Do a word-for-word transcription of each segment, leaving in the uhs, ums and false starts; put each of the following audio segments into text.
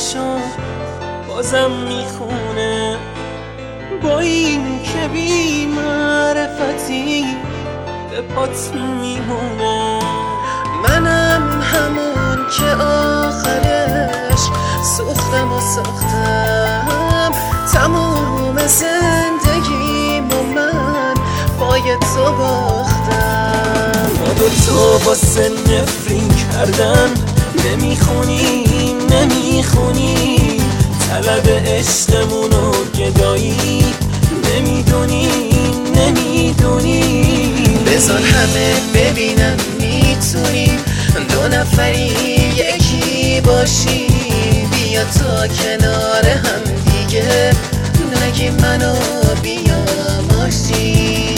چشم بازم میخونه، با این که بی معرفتی به پات میمونه. منم همون که آخرش سوختم و ساختم تموم زندگیمو من پای تو باختم. ما دوتا واسه نفرین کردن نمیخونیم نمیخونیم، طلب عشقمونو گدایی نمیدونیم نمیدونیم. بذار همه ببینن میتونیم دو نفری یکی باشیم، بیا تا کنار هم دیگه نگی منو بیا ماشی.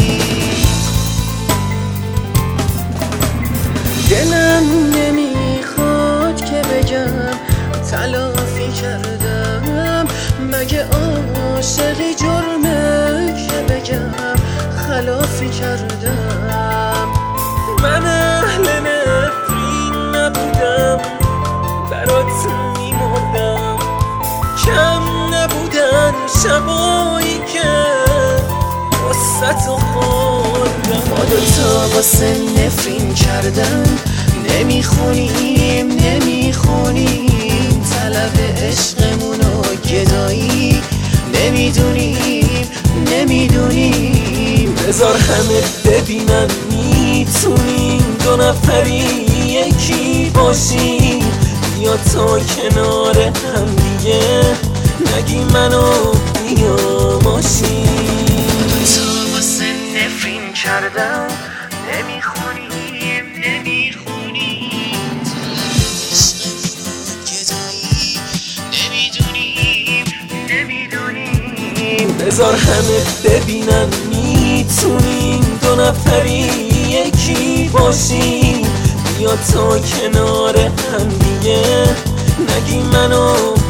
دلم نمیخواد که بگم تلافی کردم، مگه عاشقی جرمه که بگم خلافی کردم. من اهل نفرین نبودم برات میمردم، کم نبودن شبایی که واسه تو خوردم. ما دوتا واسه نفرین کردن نمیخونیم نمیخونیم، طلب عشقمونو گدایی نمیدونیم نمیدونیم. بذار همه ببینن میتونیم دو نفری یکی باشیم، بیا تا کنار هم دیگه نگی منو بیا ماشی. تو واسه نفرین کردم نمیخونیم نمیخونیم، نمیدونیم نمیدونیم. بذار همه ببینن میتونیم دو نفری یکی باشیم، بیا تا کنار هم دیگه نگی منو